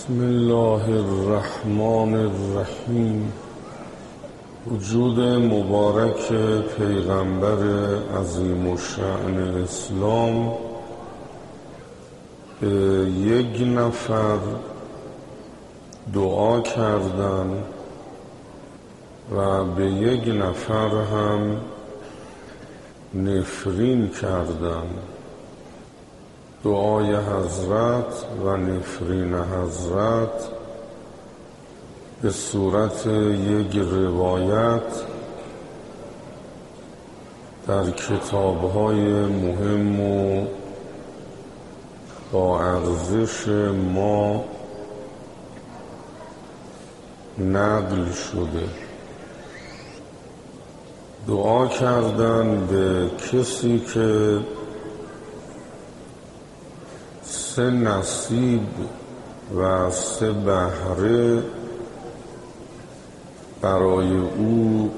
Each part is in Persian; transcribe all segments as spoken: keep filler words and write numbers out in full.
بسم الله الرحمن الرحیم. وجود مبارک پیغمبر عظیم الشأن اسلام به یک نفر دعا کردن و به یک نفر هم نفرین کردن. دعای حضرت و نفرین حضرت به صورت یک روایت در کتاب‌های مهم و با ارزش ما نقل شده. دعا کردن به کسی که سه نصیب و سه بهره برای او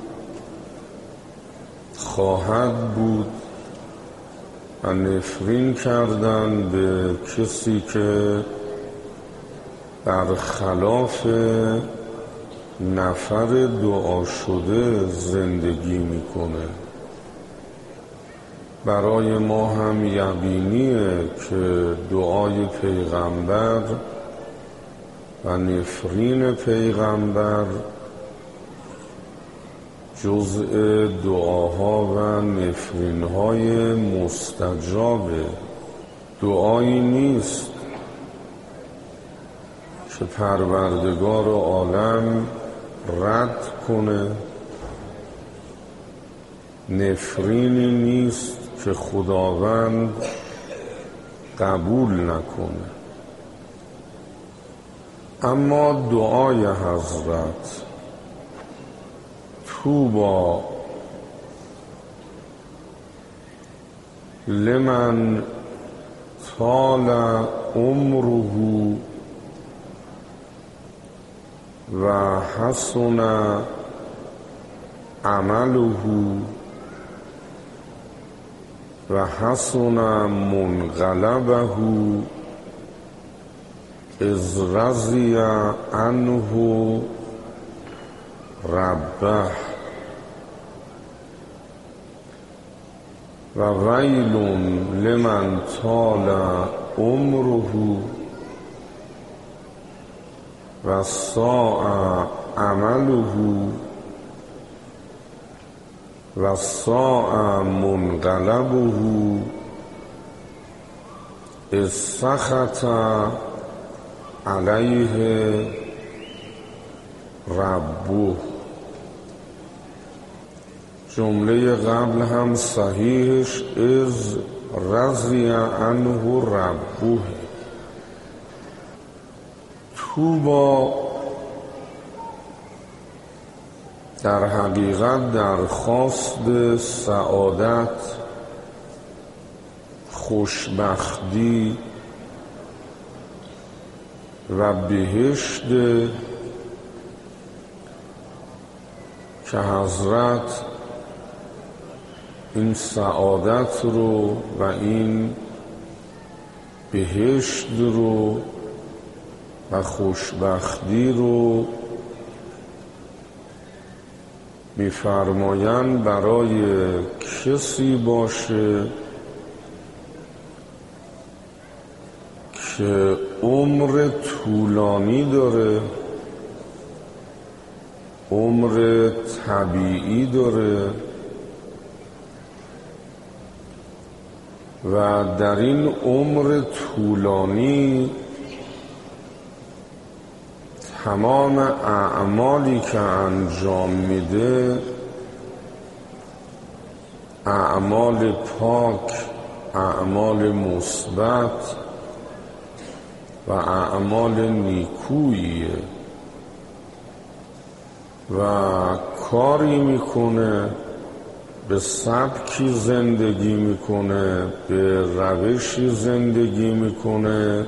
خواهد بود و نفرین کردن به کسی که برخلاف نفر دعا شده زندگی میکنه. برای ما هم یقینیه که دعای پیغمبر و نفرین پیغمبر جزء دعاها و نفرینهای مستجابه. دعایی نیست که پروردگار عالم رد کنه، نفرینی نیست که خداوند قبول نکنه. اما دعای حضرت طوبی لمن طال عمره و حسن عمله و حسن منقلبه اذ رضی عنه ربه و ویل لمن طال عمره و ساء عمله و ساء منقلبه اذ سخط علیه ربه. جمله قبل هم صحیحش اذ رضی عنه ربه. طوبی در حقیقت درخواست سعادت، خوشبختی و بهشت که حضرت این سعادت رو و این بهشت رو و خوشبختی رو می‌فرمایند برای کسی باشه که عمر طولانی داره، عمر طبیعی داره و در این عمر طولانی تمام اعمالی که انجام میده، اعمال پاک، اعمال مثبت و اعمال نیکوییه و کاری میکنه، به سبکی زندگی میکنه، به روشی زندگی میکنه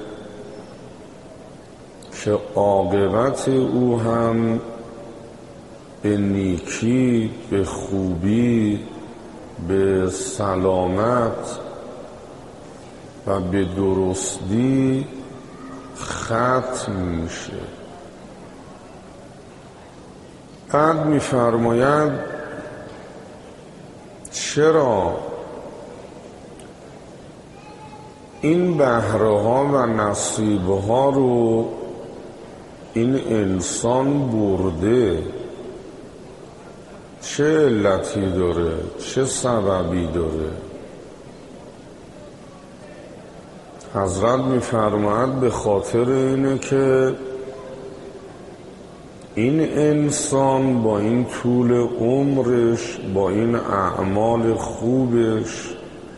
که عاقبت او هم به نیکی، به خوبی، به سلامت و به درستی ختم میشه. بعد میفرماید چرا این بهره ها و نصیب ها رو این انسان برده؟ چه علتی داره؟ چه سببی داره؟ حضرت میفرماید به خاطر اینه که این انسان با این طول عمرش، با این اعمال خوبش،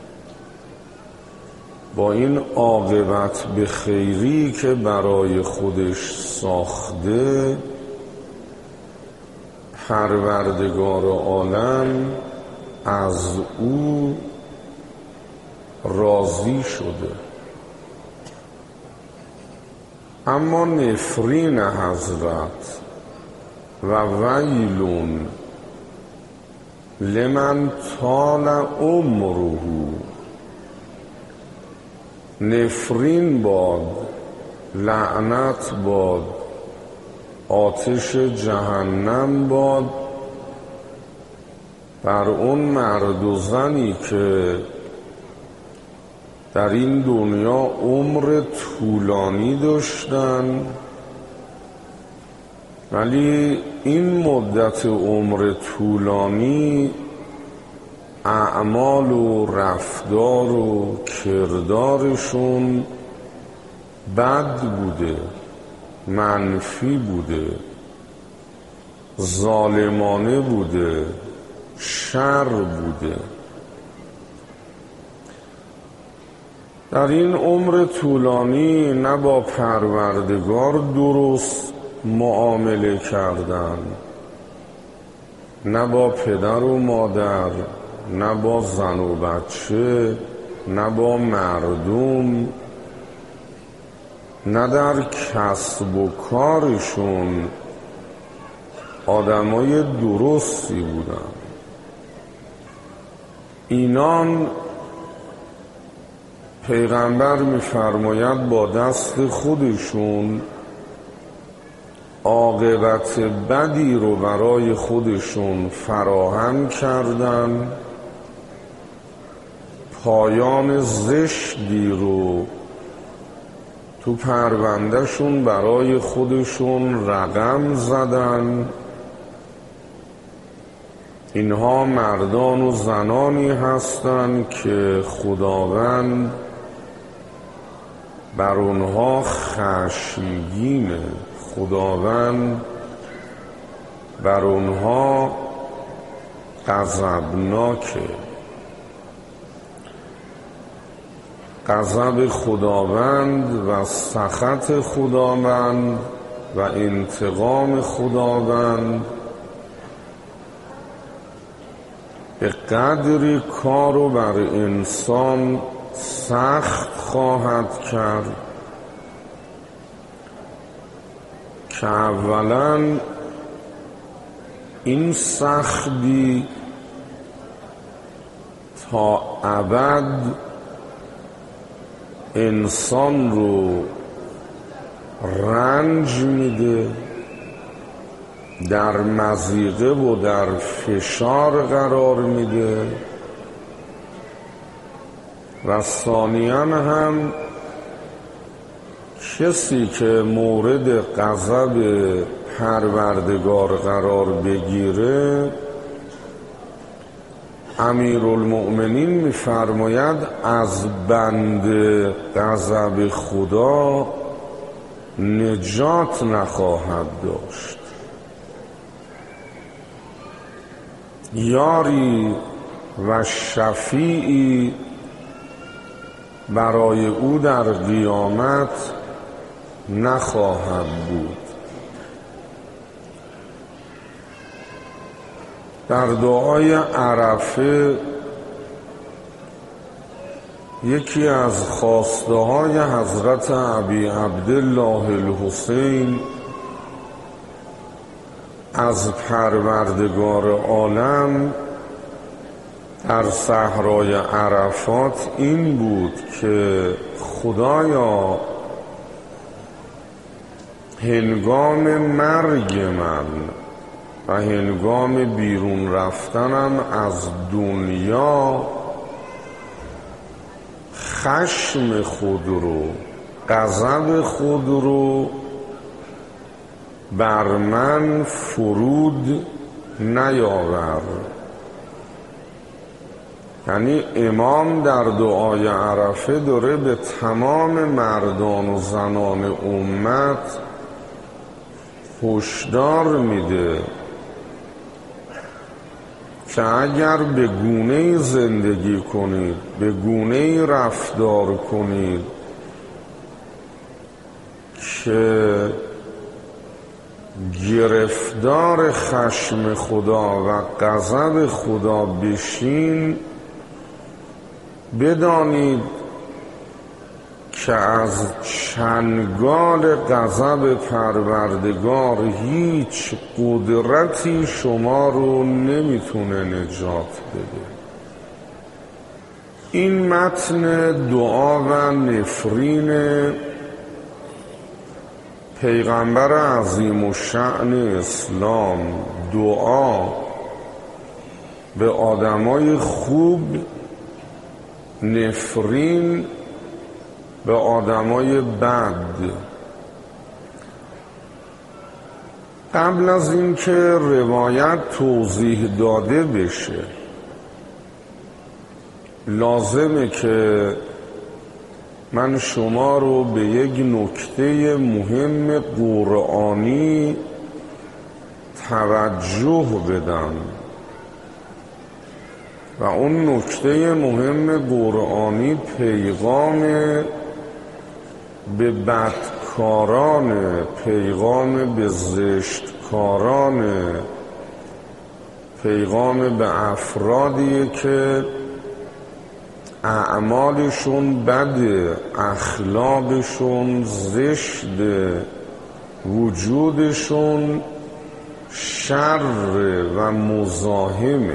با این عاقبت به خیری که برای خودش ساخته، پروردگار عالم از او راضی شده. اما نفرین حضرت و ویلون لمن طال عمره، نفرین باد، لعنت باد، آتش جهنم باد بر اون مرد و زنی که در این دنیا عمر طولانی داشتن، ولی این مدت عمر طولانی اعمال و رفتار و کردارشون بد بوده، منفی بوده، ظالمانه بوده، شر بوده. در این عمر طولانی نه با پروردگار درست معامله کردن، نه با پدر و مادر، نه با زن و بچه، نه با مردم، نه در کسب و کارشون آدمای درستی بودن. اینان پیغمبر می‌فرماید با دست خودشون عاقبت بدی رو برای خودشون فراهم کردن، پایان زشتی رو تو پروندهشون برای خودشون رقم زدن. اینها مردان و زنانی هستند که خداوند بر اونها خشمگینه، خداوند بر اونها غضبناکه. غضب خداوند و سخط خداوند و انتقام خداوند به قدری کار رو بر انسان سخت خواهد کرد که اولا این سختی تا ابد انسان رو رنج میده، در مضیقه و در فشار قرار میده، و ثانیاً هم کسی که مورد غضب پروردگار قرار بگیره، امیرالمؤمنین می‌فرماید از بند غضب خدا نجات نخواهد داشت. یاری و شفیعی برای او در قیامت نخواهد بود. در دعای عرفه یکی از خواسته های حضرت ابی عبدالله الحسین از پروردگار عالم در صحرای عرفات این بود که خدایا هنگام مرگ من و هنگام بیرون رفتنم از دنیا خشم خود رو، غضب خود رو بر من فرود نیاور. یعنی امام در دعای عرفه داره به تمام مردان و زنان امت هشدار میده که اگر به گونه‌ای زندگی کنید، به گونه‌ای رفتار کنید که گرفتار خشم خدا و غضب خدا بشین، بدانید که از چنگال غضب پروردگار هیچ قدرتی شما رو نمیتونه نجات بده. این متن دعا و نفرین پیغمبر عظیم الشأن اسلام، دعا به آدمای خوب، نفرین به آدمای بد. قبل از اینکه روایت توضیح داده بشه لازمه که من شما رو به یک نکته مهم قرآنی توجه بدم و اون نکته مهم قرآنی پیغام به بدکاران، پیغام به زشتکاران، پیغام به افرادیه که اعمالشون بده، اخلاقشون زشته، وجودشون شر و مزاحمه.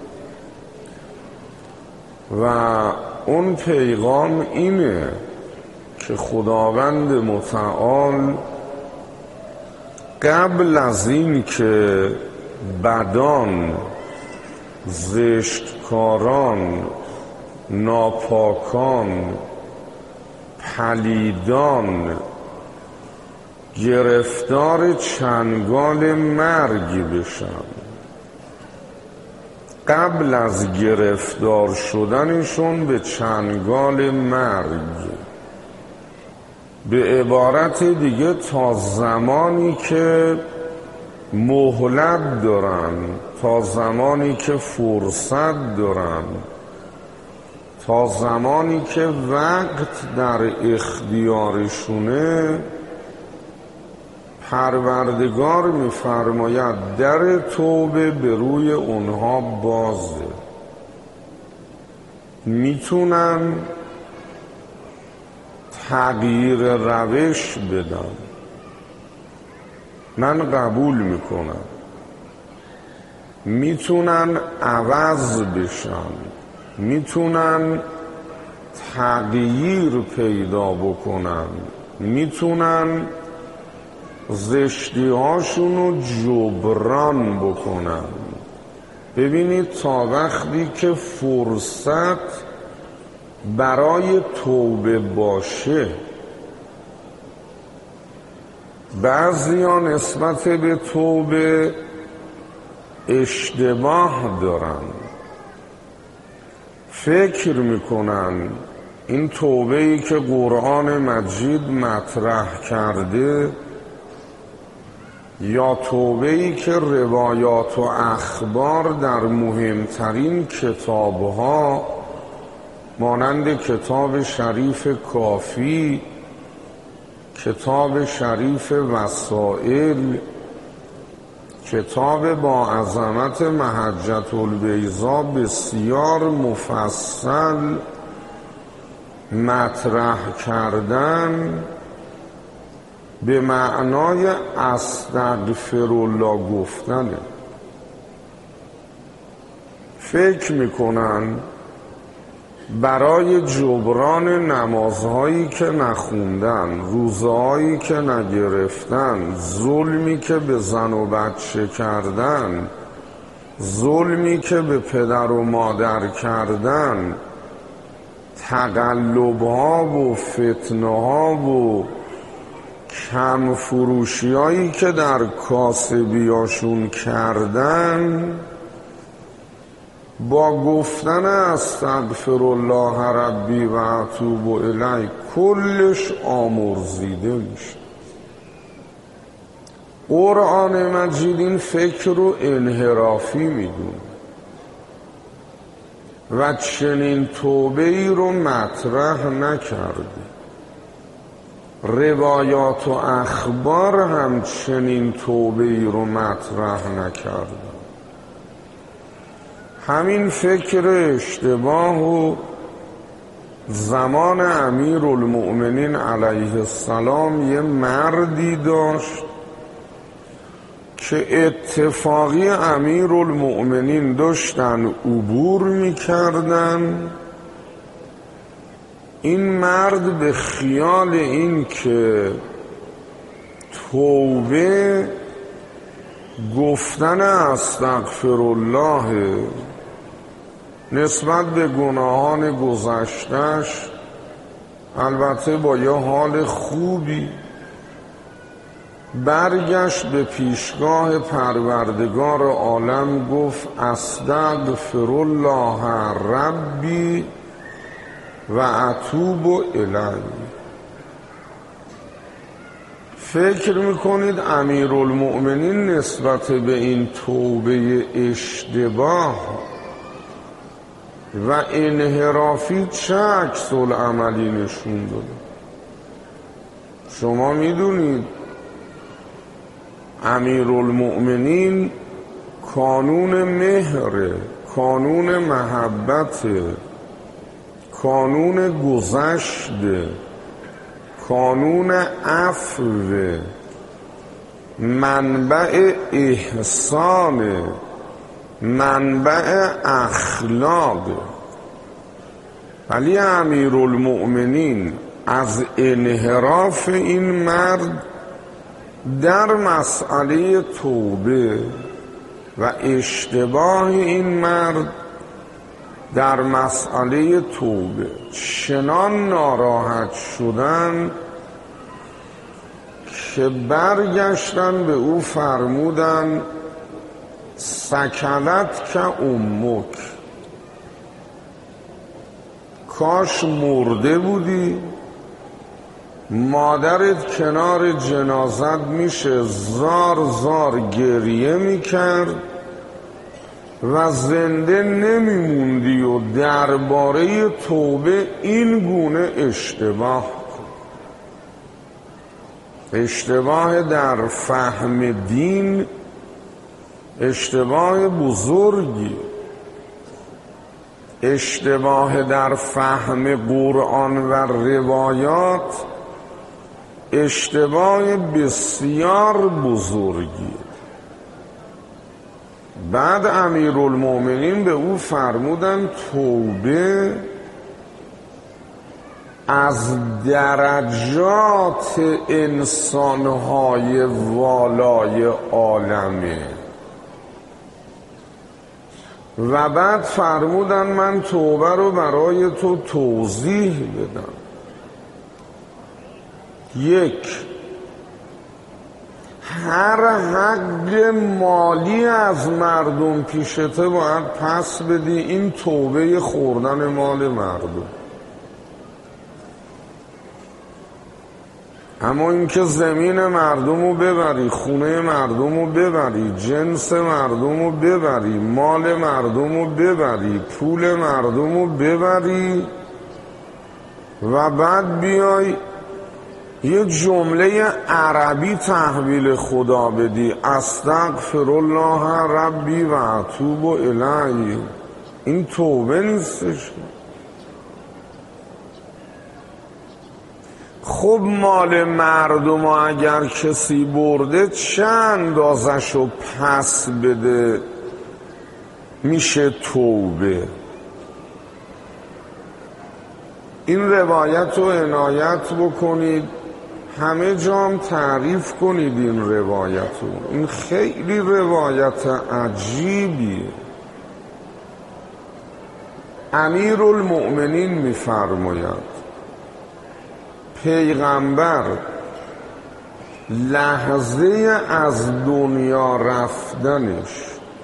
و اون پیغام اینه که خداوند متعال قبل از این که بدان، زشتکاران، ناپاکان، پلیدان گرفتار چنگال مرگ بشن، قبل از گرفتار شدنشون به چنگال مرگ، به عبارت دیگه تا زمانی که مهلت دارن، تا زمانی که فرصت دارن، تا زمانی که وقت در اختیارشونه، پروردگار می‌فرماید در توبه به روی اونها بازه. میتونن تغییر روش بدن، من قبول میکنم. میتونن عوض بشن، میتونن تغییر پیدا بکنن، میتونن زشتی هاشون رو جبران بکنن. ببینید تا وقتی که فرصت برای توبه باشه، بعضی‌ها نسبت به توبه اشتباه دارن، فکر میکنن این توبه‌ای که قرآن مجید مطرح کرده یا توبه‌ای که روایات و اخبار در مهمترین کتابها مانند کتاب شریف کافی، کتاب شریف وسائل، کتاب با عظمت محجة البیضا بسیار مفصل مطرح کردن، به معنای استغفرالله گفتنه. فکر میکنن برای جبران نمازهایی که نخوندن، روزهایی که نگرفتن، ظلمی که به زن و بچه کردن، ظلمی که به پدر و مادر کردن، تقلب‌ها و فتنه‌ها و کم فروشیایی که در کاسبیاشون کردن، با گفتن استغفر الله ربی و اتوب الیه کلش آمرزیده میشه. قرآن مجید این فکر رو انحرافی میدونه و چنین توبه ای رو مطرح نکرده. روایات و اخبار هم چنین توبه ای رو مطرح نکرده. همین فکر اشتباه و زمان امیرالمؤمنین علیه السلام یه مردی داشت که اتفاقی امیرالمؤمنین داشتن عبور میکردن. این مرد به خیال این که توبه گفتن استغفر الله نسبت به گناهان گذشتش، البته با یه حال خوبی، برگشت به پیشگاه پروردگار عالم، گفت استغفر الله ربی و اتوب الیه. فکر میکنید امیرالمؤمنین نسبت به این توبه اشتباه و انحرافی چه عکس العملی نشون داده؟ شما میدونید امیرالمؤمنین کانون مهر، کانون محبت، کانون گذشت، کانون عفو، منبع احسان، منبع اخلاق. ولی امیرالمؤمنین از انحراف این مرد در مسئله توبه و اشتباه این مرد در مسئله توبه چنان ناراحت شدن که برگشتن به او فرمودن سکلت که امک، کاش مرده بودی، مادرت کنار جنازت میشه زار زار گریه میکرد و زنده نمیموندی و درباره توبه این گونه اشتباه کن. اشتباه در فهم دین اشتباه بزرگی، اشتباه در فهم قرآن و روایات اشتباه بسیار بزرگی. بعد امیرالمؤمنین به او فرمودن توبه از درجات انسانهای والای عالمه. و بعد فرمودن من توبه رو برای تو توضیح بدم. یک، هر حق مالی از مردم پیشته باید پس بدی، این توبه خوردن مال مردم. اما اینکه زمین مردم رو ببری، خونه مردم رو ببری، جنس مردم رو ببری، مال مردم رو ببری، پول مردم رو ببری و بعد بیای یه جمله عربی تحویل خدا بدی استغفر الله ربی و اتوب الیه، این توبه نیستش. خب مال مردم اگر کسی برده چه اندازشو پس بده میشه توبه؟ این روایت رو عنایت بکنید، همه جام تعریف کنید این روایت رو. این خیلی روایت عجیبیه. امیر المؤمنین میفرماید پیغمبر لحظه از دنیا رفتنش،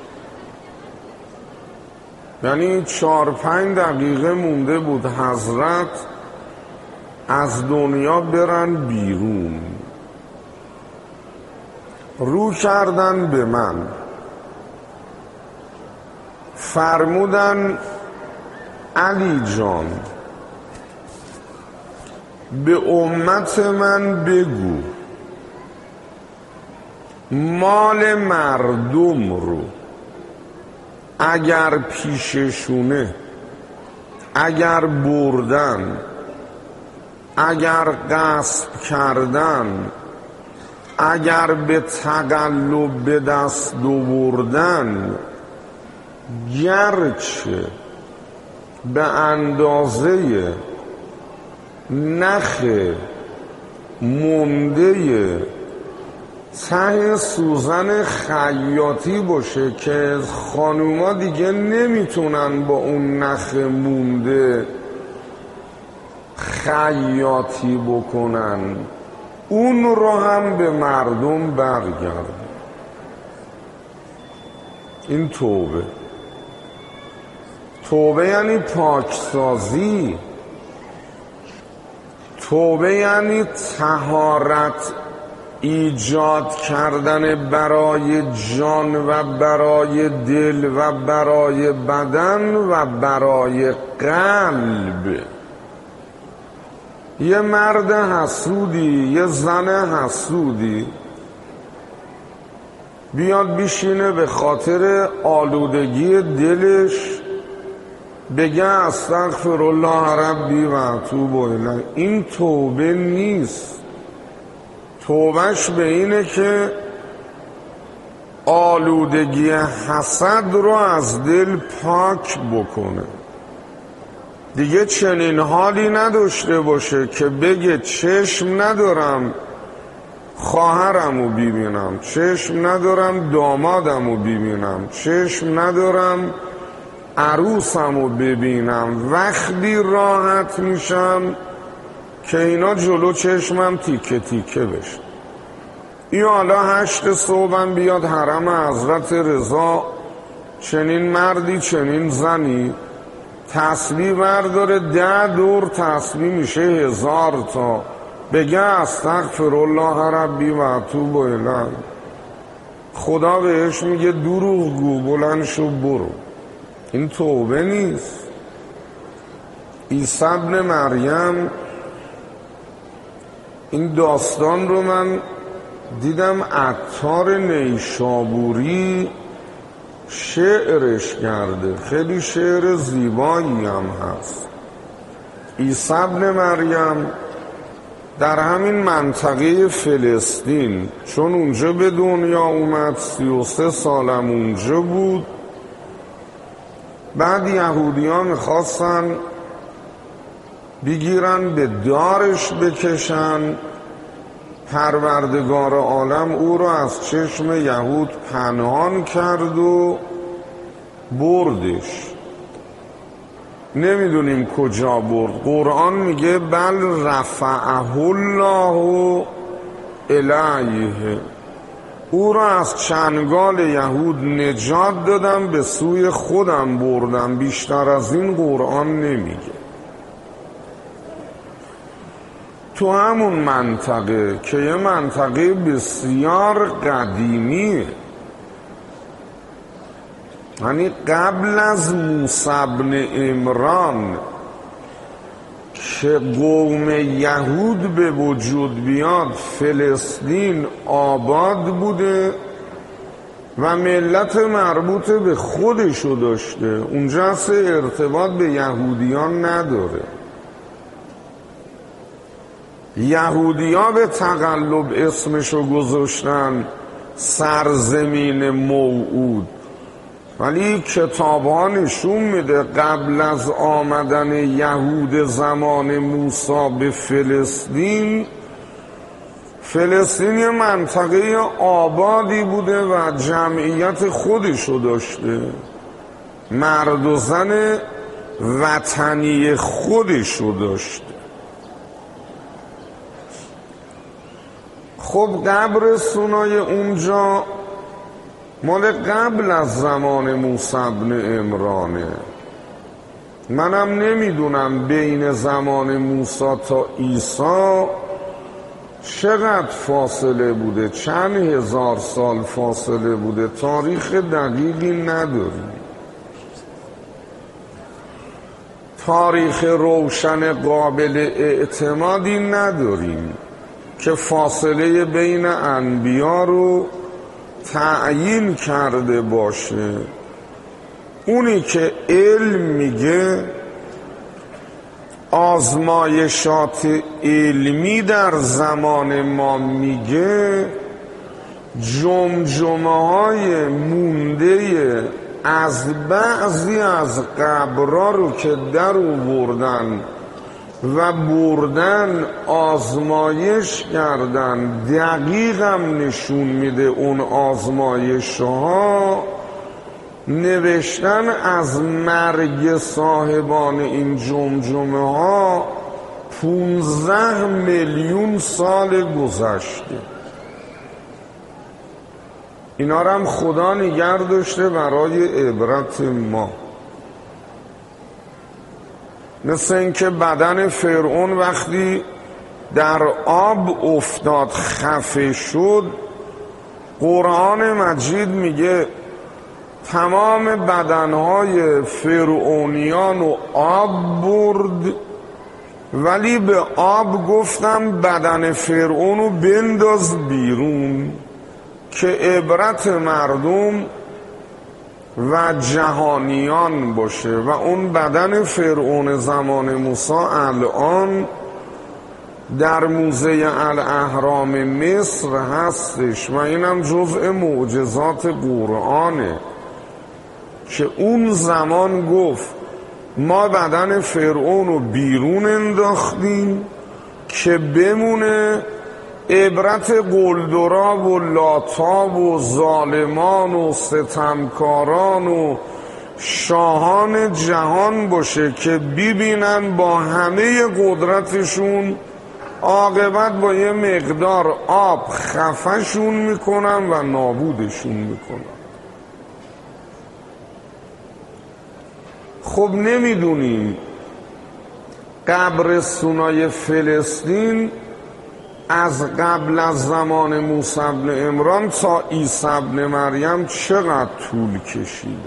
یعنی چهار پنج دقیقه مونده بود حضرت از دنیا برن بیرون، رو کردن به من فرمودن علی جان به امت من بگو مال مردم رو اگر پیششونه، اگر بردن، اگر غصب کردن، اگر به تقلب به دست آوردن، گرچه به اندازه نخ مونده ته سوزن خیاطی باشه که خانوما دیگه نمیتونن با اون نخ مونده خیاطی بکنن، اون رو هم به مردم برگرد. این توبه. توبه یعنی پاکسازی. توبه یعنی طهارت ایجاد کردن برای جان و برای دل و برای بدن و برای قلب. یه مرد حسودی، یه زن حسودی بیاد بیشینه به خاطر آلودگی دلش بگه استغفر الله ربی و اتوب الیه. این توبه نیست. توبهش به اینه که آلودگی حسد رو از دل پاک بکنه، دیگه چنین حالی نداشته باشه که بگه چشم ندارم خواهرمو ببینم، چشم ندارم دامادمو ببینم، چشم ندارم عروسمو ببینم. وقتی راحت میشم که اینا جلو چشمم تیکه تیکه بشه. این حالا هشت صبحم بیاد حرم حضرت رضا، چنین مردی چنین زنی تسبیح برداره، ده دور تسبیح میشه هزار تا، بگه استغفر الله ربی و اتوب الیه، خدا بهش میگه دروغگو بلند شو برو. این توبه نیست. عیسی ابن مریم، این داستان رو من دیدم عطار نیشابوری شعرش کرده، خیلی شعر زیبایی هم هست. عیسی ابن مریم در همین منطقه فلسطین، چون اونجا به دنیا اومد، سی و سه سالم اونجا بود. بعد یهودی ها میخواستن بگیرن به دارش بکشن، پروردگار عالم او را از چشم یهود پنهان کرد و بردش. نمیدونیم کجا برد. قرآن میگه بل رفعه الله الیه، او را از چنگال یهود نجات دادم به سوی خودم بردم. بیشتر از این قرآن نمیگه. تو همون منطقه که یه منطقه بسیار قدیمیه، یعنی قبل از موسی بن عمران که قوم یهود به وجود بیاد، فلسطین آباد بوده و ملت مربوط به خودشو داشته، اونجا اصلا ارتباط به یهودیان نداره. یهودی‌ها به تقلب اسمشو گذاشتن سرزمین موعود. ولی کتاب ها نشون میده قبل از آمدن یهود زمان موسی به فلسطین، فلسطین یه منطقه آبادی بوده و جمعیت خودشو داشته، مرد و زن وطنی خودشو داشته. خب قبرستونای اونجا مال قبل از زمان موسی بن عمرانه. منم نمیدونم بین زمان موسی تا عیسی چقدر فاصله بوده، چند هزار سال فاصله بوده، تاریخ دقیقی نداریم، تاریخ روشن قابل اعتمادی نداریم که فاصله بین انبیا رو تعیین کرده باشه. اونی که علم میگه آزمایشات علمی در زمان ما میگه جمجمه های مونده از بعضی از قبرها رو که در آوردن و بردن آزمایش کردن، دقیقم نشون میده اون آزمایش ها نوشتن از مرگ صاحبان این جمجمه ها پونزده میلیون سال گذشته. اینا رو هم خدا نگه داشته برای عبرت ما. مثل اینکه بدن فرعون وقتی در آب افتاد خفه شد، قرآن مجید میگه تمام بدنهای فرعونیان و آب برد، ولی به آب گفتم بدن فرعونو بنداز بیرون که عبرت مردم و جهانیان باشه. و اون بدن فرعون زمان موسی الان در موزه الاهرام مصر هستش و اینم جزء معجزات قرآنه که اون زمان گفت ما بدن فرعون رو بیرون انداختیم که بمونه عبرت قلدرا و لاتا و ظالمان و ستمکاران و شاهان جهان باشه که ببینن با همه قدرتشون عاقبت با یه مقدار آب خفشون میکنن و نابودشون میکنن. خب نمیدونیم قبرستونای فلسطین از قبل از زمان موسی بن عمران تا عیسی بن مریم چقدر طول کشیده.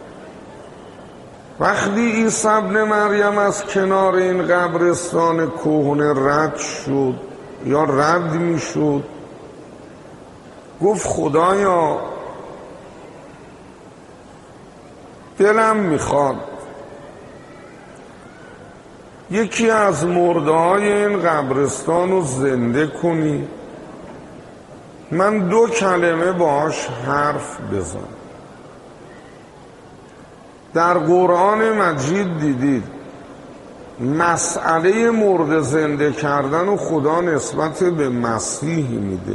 وقتی عیسی بن مریم از کنار این قبرستان کهنه رد شد یا رد می شد، گفت خدایا دلم میخواد یکی از مرده های این قبرستان رو زنده کنی، من دو کلمه باهاش حرف بزن. در قرآن مجید دیدید مسئله مرده زنده کردن و خدا نسبت به مسیح میده،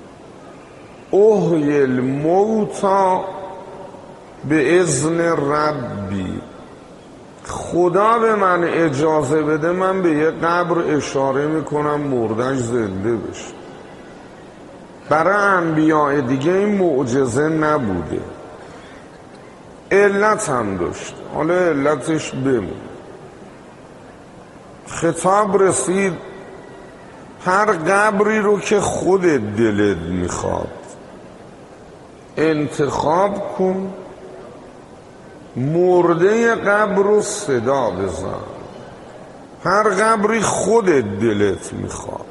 احیی الموتا به اذن ربی. خدا به من اجازه بده من به یه قبر اشاره میکنم مردش زنده بشه. برای انبیاء دیگه این معجزه نبوده، علت هم داشت، حالا علتش بمونه. خطاب رسید هر قبری رو که خودت دلت میخواد انتخاب کن، مرده قبر رو صدا بزن. هر قبری خودت دلت میخواد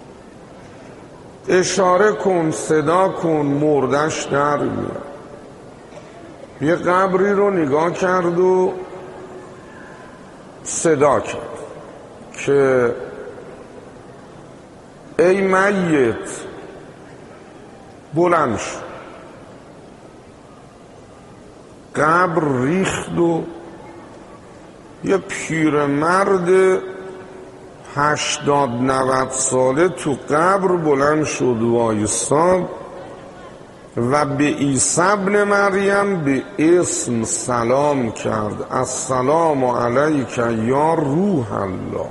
اشاره کن، صدا کن، مردش در میاد. یه قبری رو نگاه کرد و صدا کرد که ای میت بلند شو. قبر ریخت و یه پیرمرد هشتاد نود ساله تو قبر بلند شد و ایستاد و به عیسی ابن مریم به اسم سلام کرد: السلام علیک یا روح الله.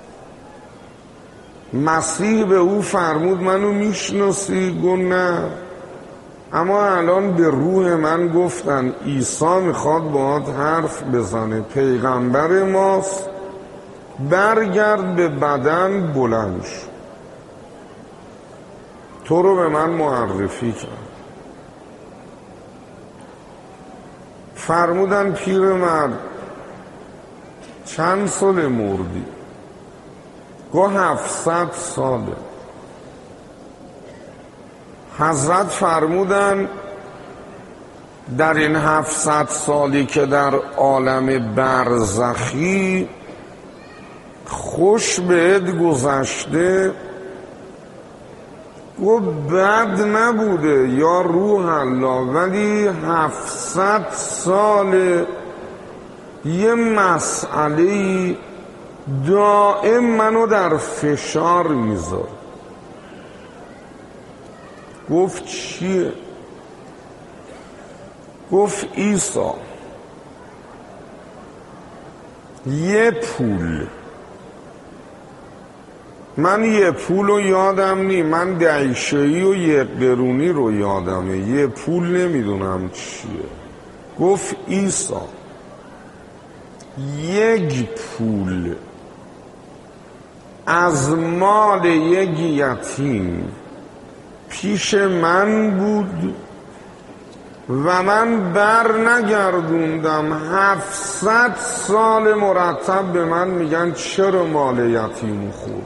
مسیح به او فرمود: منو میشناسی؟ گفت نه، اما الان به روح من گفتن عیسی میخواد باهات حرف بزنه، پیغمبر ماست، برگرد به بدن بلند شو. تو رو به من معرفی کرد. فرمودن پیرمرد چند سال مردی؟ گفت هفتصد ساله. حضرت فرمودن در این هفتصد سالی که در عالم برزخی خوش بهت گذشته؟ گفت بد نبوده یا روح الله، ولی هفتصد سال یه مسئله دائم منو در فشار میذار. گفت چیه؟ گفت عیسی یه پول، من یه پول رو یادم نی، من دعیشهی و یه قرونی رو یادمه، یه پول نمیدونم چیه. گفت عیسی یک پول از مال یک یتیم پیش من بود و من بر نگردوندم. هفتصد سال مرتب به من میگن چرا مال یتیم خورد.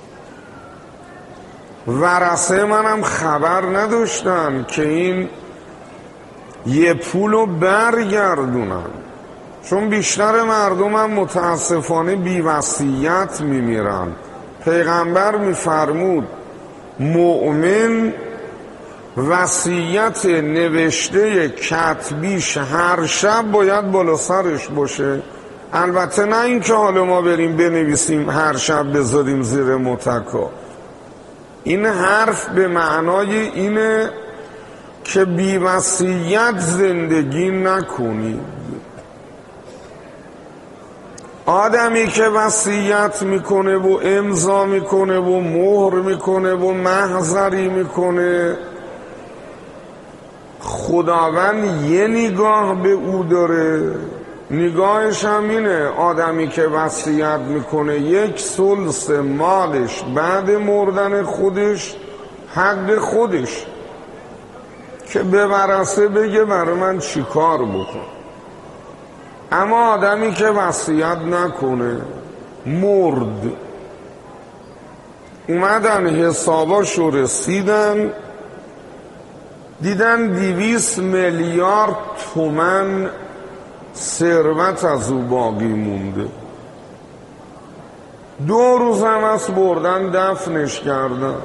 ورثه منم خبر نداشتن که این یه پولو برگردونن، چون بیشتر مردمم متاسفانه بی وصیت میمیرن. پیغمبر میفرمود مؤمن وصیت نوشته کتبیش هر شب باید بالا سرش باشه. البته نه اینکه حالا ما بریم بنویسیم هر شب بذاریم زیر متکا. این حرف به معنای اینه که بی وصیت زندگی نکنید. آدمی که وصیت میکنه و امضا میکنه و مهر میکنه و محضری میکنه، خداوند یه نگاه به او داره، نگاهش هم اینه آدمی که وصیت میکنه یک ثلث مالش بعد مردن خودش حق خودش، که به ورثه بگه برای من چی کار بکن. اما آدمی که وصیت نکنه مرد، اومدن حساباشو رسیدن دیدن دویست میلیارد تومن ثروت از او باقی مونده. دو روز هم از بردن دفنش کردن.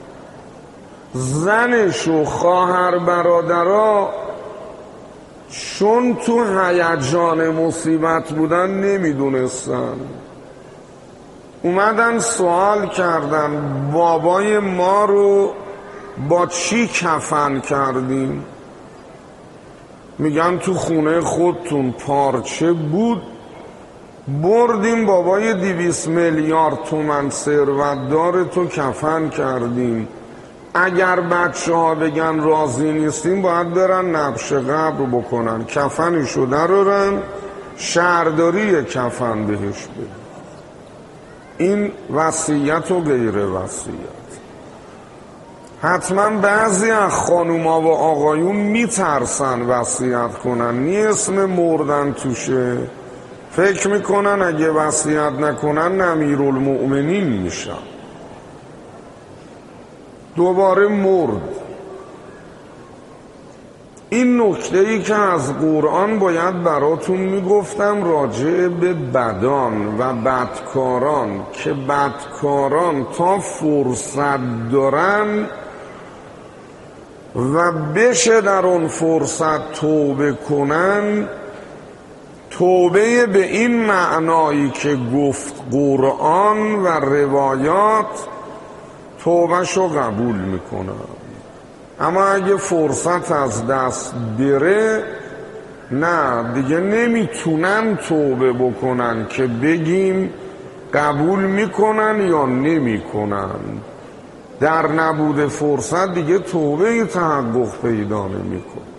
زنش و خواهر برادرها چون تو هیجان مصیبت بودن نمیدونستن، اومدن سوال کردن بابای ما رو با چی کفن کردیم؟ میگن تو خونه خودتون پارچه بود، بردیم بابای دویست میلیارد تومن ثروت دار تو کفن کردیم. اگر بچه ها بگن راضی نیستیم باید برن نبش قبر بکنن، کفنشو درارن، شهرداری کفن بهش بده. این وصیت و غیر وصیت. حتما بعضی از خانوما و آقایون میترسن وصیت کنن، نی اسم مردن توشه، فکر میکنن اگه وصیت نکنن امیرالمؤمنین میشن. دوباره مرد. این نکته ای که از قرآن باید براتون میگفتم راجع به بدان و بدکاران، که بدکاران تا فرصت دارن و بشه در اون فرصت توبه کنن، توبه به این معنایی که گفت قرآن و روایات، توبهشو قبول میکنن. اما اگه فرصت از دست بره، نه دیگه نمیتونن توبه بکنن که بگیم قبول میکنن یا نمیکنن. در نبود فرصت دیگه توبه تحقق پیدا نمیکنه.